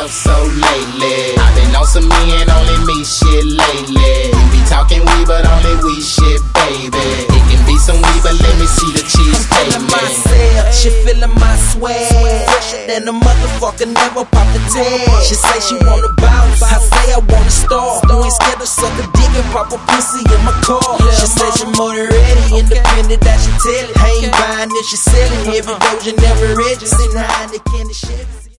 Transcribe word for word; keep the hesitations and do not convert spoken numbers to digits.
myself so lately. I've been on some me and only me shit lately. You be talking we, but only we shit, baby. It can be some we, but let me see the cheese cake, man. Myself, she feeling my swag. Fresher than a motherfucker, never pop the tag. She say she wanna bounce, I say I wanna star. You ain't scared to suck a dick and pop a pussy in my car. She say she motor ready, independent that she tell it. I ain't buying it, she selling. Every doja never read, just sitting behind the candy shit.